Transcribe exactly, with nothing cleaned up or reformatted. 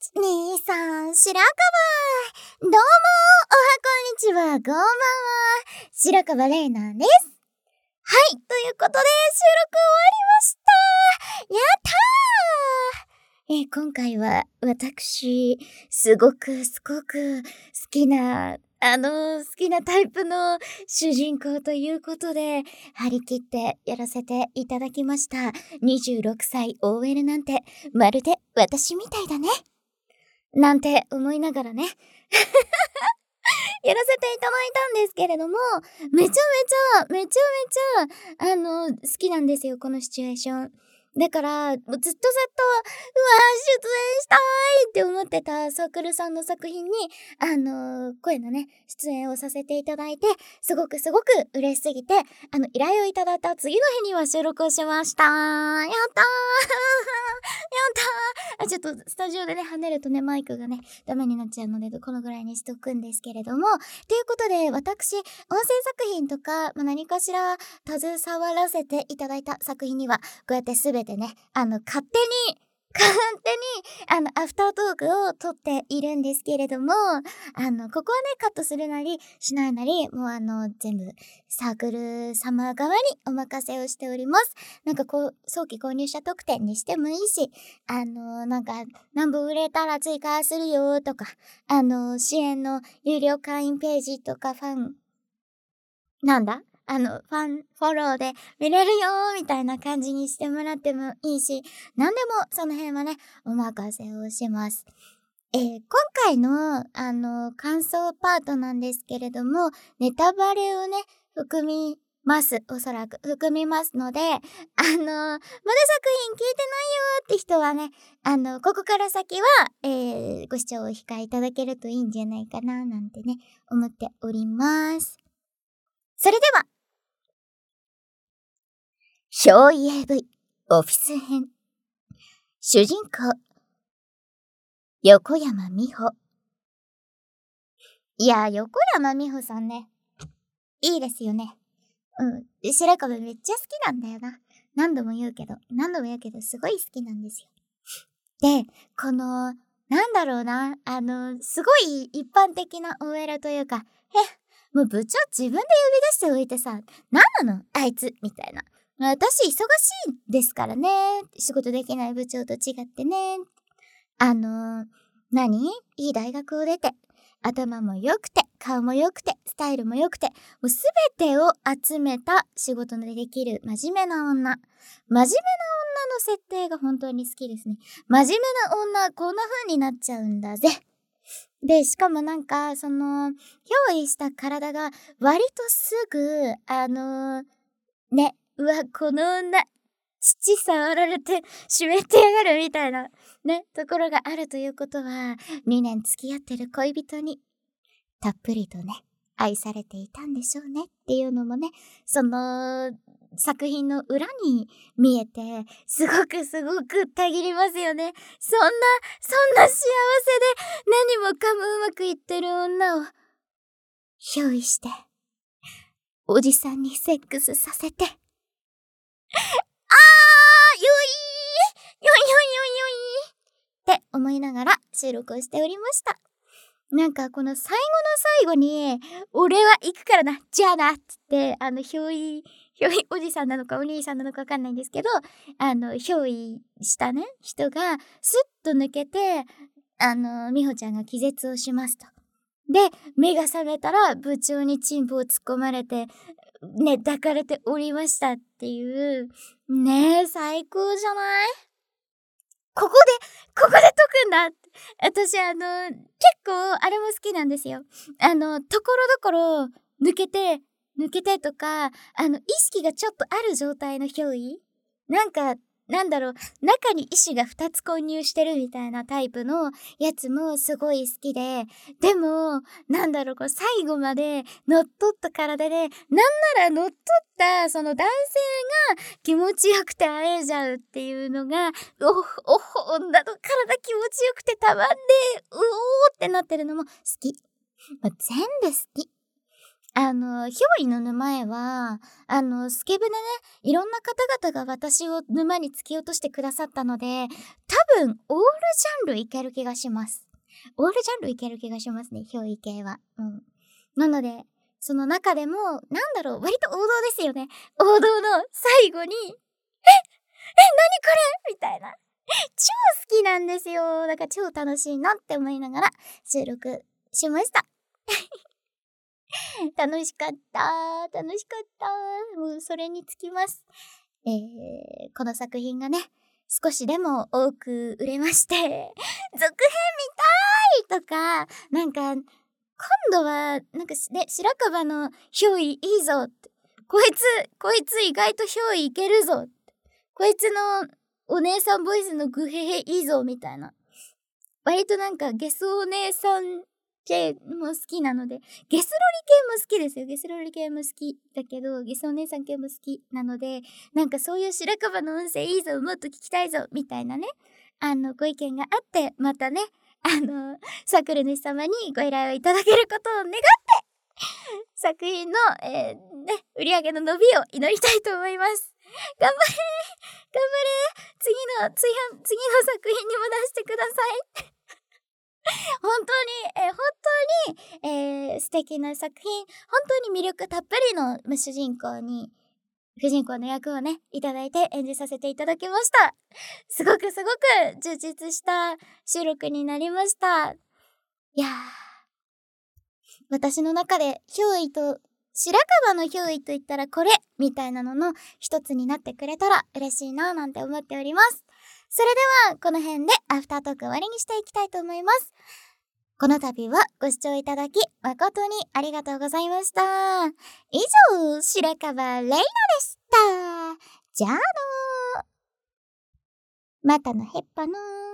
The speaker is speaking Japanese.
兄さん、白川。どうも、おはこんにちは、こんばんは。白川レイナです。はい、ということで、収録終わりました。やったー。えー、今回は、私、すごく、すごく、好きな、あの、好きなタイプの主人公ということで、張り切ってやらせていただきました。にじゅうろくさい オーエル なんて、まるで私みたいだね。なんて思いながらね。やらせていただいたんですけれども、めちゃめちゃ、めちゃめちゃ、あの、好きなんですよ、このシチュエーション。だから、もうずっとずっと、うわー、出演したいって思ってたサークルさんの作品に、あのー、声のね、出演をさせていただいて、すごくすごく嬉しすぎて、あの、依頼をいただいた次の日には収録をしました。やったーやったーあ、ちょっとスタジオでね、跳ねるとね、マイクがね、ダメになっちゃうので、このぐらいにしとくんですけれども、ということで、私、音声作品とか、まあ、何かしら携わらせていただいた作品には、こうやってすべてね、あの、勝手に、勝手に、あの、アフタートークを撮っているんですけれども、あの、ここはね、カットするなり、しないなり、もうあの、全部、サークル様側にお任せをしております。なんかこう、早期購入者特典にしてもいいし、あの、なんか、何本売れたら追加するよとか、あの、支援の有料会員ページとかファン、なんだあの、ファン、フォローで見れるよーみたいな感じにしてもらってもいいし、何でもその辺はね、お任せをします。えー、今回の、あの、感想パートなんですけれども、ネタバレをね、含みます。おそらく含みますので、あの、まだ作品聞いてないよって人はね、あの、ここから先は、えー、ご視聴をお控えいただけるといいんじゃないかな、なんてね、思っております。それでは、小 イーエーブイ オフィス編。主人公、横山美穂。いや、横山美穂さんね、いいですよね。うん。白川めっちゃ好きなんだよな。何度も言うけど、何度も言うけど、すごい好きなんですよ。で、この、なんだろうな、あの、すごい一般的な オーエル というか、え、もう部長自分で呼び出しておいてさ、何なのあいつみたいな。私忙しいですからね。仕事できない部長と違ってね。あの、何いい大学を出て、頭も良くて、顔も良くて、スタイルも良くて、もうすべてを集めた仕事のできる真面目な女。真面目な女の設定が本当に好きですね。真面目な女、こんな風になっちゃうんだぜ。で、しかもなんか、その、憑依した体が割とすぐ、あのー、ね、うわ、この女、父触られて湿ってやがるみたいなね、ところがあるということは、にねん付き合ってる恋人にたっぷりとね、愛されていたんでしょうねっていうのもね、その作品の裏に見えて、すごくすごくたぎりますよね。そんな、そんな幸せで何もかもうまくいってる女を、憑依して、おじさんにセックスさせて、あー、よいよいよいよいよいって思いながら収録をしておりました。なんかこの最後の最後に、俺は行くからな、じゃあなっつって、あの、憑依、憑依おじさんなのかお兄さんなのかわかんないんですけど、あの、憑依したね、人がスッと抜けて、あの、美穂ちゃんが気絶をしますと。で、目が覚めたら部長にチンポを突っ込まれて、ね、抱かれておりましたっていう、ねえ、最高じゃない？ここで、ここで解くんだって。私、あの、結構、あれも好きなんですよ。あの、ところどころ、抜けて、抜けてとか、あの、意識がちょっとある状態の憑依？なんか、なんだろう、中に意志が二つ混入してるみたいなタイプのやつもすごい好きで、でも、なんだろう、こう最後まで乗っ取った体で、なんなら乗っ取ったその男性が気持ちよくて会えちゃうっていうのが、おおほ、女の体気持ちよくてたまんねえ、うおーってなってるのも好き。まあ、全部好き。 あの、憑依の沼へは、あの、スケブでね、いろんな方々が私を沼に突き落としてくださったので、多分、オールジャンルいける気がします。オールジャンルいける気がしますね、憑依系は。うん。なので、その中でも、なんだろう、割と王道ですよね。王道の最後に、え、え、なにこれみたいな。超好きなんですよ。だから超楽しいなって思いながら収録しました。楽しかった。楽しかった。もうそれにつきます。えー、この作品がね、少しでも多く売れまして、続編見たいとか、なんか、今度は、なんかね、白樺の憑依いいぞって。こいつ、こいつ意外と憑依いけるぞって。こいつのお姉さんボイスのグヘヘいいぞみたいな。割となんかゲスお姉さん系も好きなので、ゲスロリ系も好きですよ。ゲスロリ系も好きだけど、ゲスお姉さん系も好きなので、なんかそういう白樺の音声いいぞ、もっと聞きたいぞ、みたいなね、あの、ご意見があって、またね、あの、サクル主様にご依頼をいただけることを願って、作品の、えー、ね、売り上げの伸びを祈りたいと思います。頑張れ頑張れ次の、次の、次の作品にも出してください。本当に、えー、本当に、えー、素敵な作品、本当に魅力たっぷりの主人公に、主人公の役をね、いただいて演じさせていただきました。すごくすごく充実した収録になりました。いやー、私の中で憑依と、白樺の憑依と言ったらこれみたいなのの一つになってくれたら嬉しいななんて思っております。それではこの辺でアフタートーク終わりにしていきたいと思います。この度はご視聴いただき誠にありがとうございました。以上、白樺レイナでした。じゃあのー。またのへっぱのー。